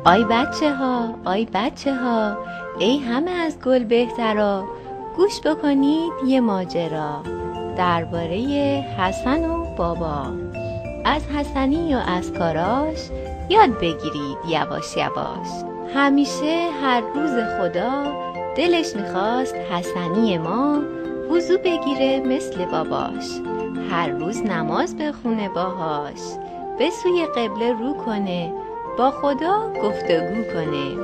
آی بچه ها، آی بچه ها، ای همه از گل بهترا، گوش بکنید یه ماجرا درباره حسن و بابا. از حسنی و از کاراش یاد بگیرید یواش یواش. همیشه هر روز خدا دلش میخواست حسنی ما وضو بگیره مثل باباش، هر روز نماز بخونه باهاش، به سوی قبله رو کنه، با خدا گفتگو کنه،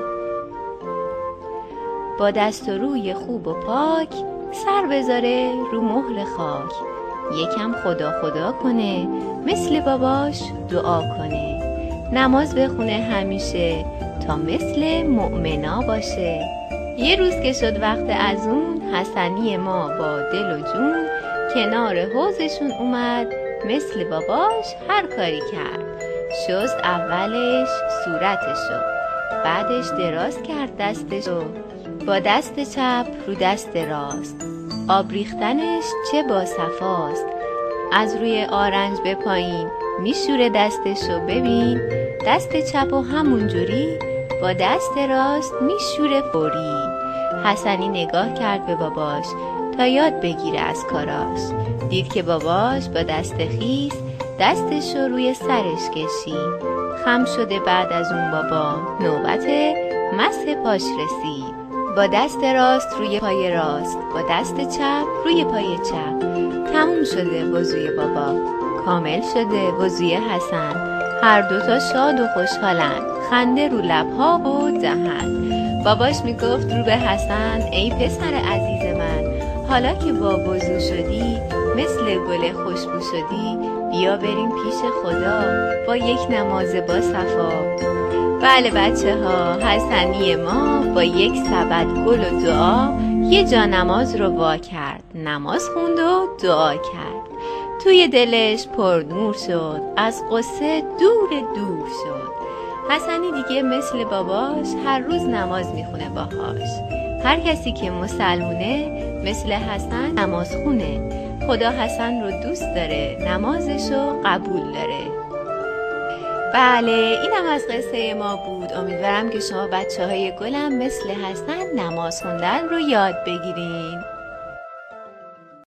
با دست و روی خوب و پاک سر بذاره رو مهر خاک، یکم خدا خدا کنه، مثل باباش دعا کنه، نماز بخونه همیشه تا مثل مؤمنا باشه. یه روز که شد وقت اذون، حسنی ما با دل و جون کنار حوضشون اومد، مثل باباش هر کاری کرد. شست اولش صورتشو، بعدش دراز کرد دستشو، با دست چپ رو دست راست، آب ریختنش چه با صفاست، از روی آرنج به پایین میشوره دستشو، ببین دست چپو همونجوری با دست راست میشوره فوری. حسنی نگاه کرد به باباش تا یاد بگیره از کاراش، دید که باباش با دست خیس دستشو روی سرش کشید، خم شده. بعد از اون بابا نوبت مسح پاش رسید، با دست راست روی پای راست، با دست چپ روی پای چپ. تموم شده وضوی بابا، کامل شده وضوی حسن، هر دوتا شاد و خوشحالن، خنده رو لبها و دهن. باباش میگفت رو به حسن، ای پسر عزیز من، حالا که با وضو شدی، مثل گل خوشبو شدی، بیا بریم پیش خدا با یک نماز با صفا. بله بچه ها، حسنی ما با یک سبد گل و دعا یه جا نماز رو وا کرد، نماز خوند و دعا کرد، توی دلش پر نور شد، از غصه دور دور شد. حسنی دیگه مثل باباش هر روز نماز میخونه باهاش، هر کسی که مسلمونه مثل حسن نماز خونه، خدا حسن رو دوست داره، نمازشو قبول داره. بله، اینم از قصه ما بود. امیدوارم که شما بچه های گلم مثل حسن نماز خوندن رو یاد بگیرین.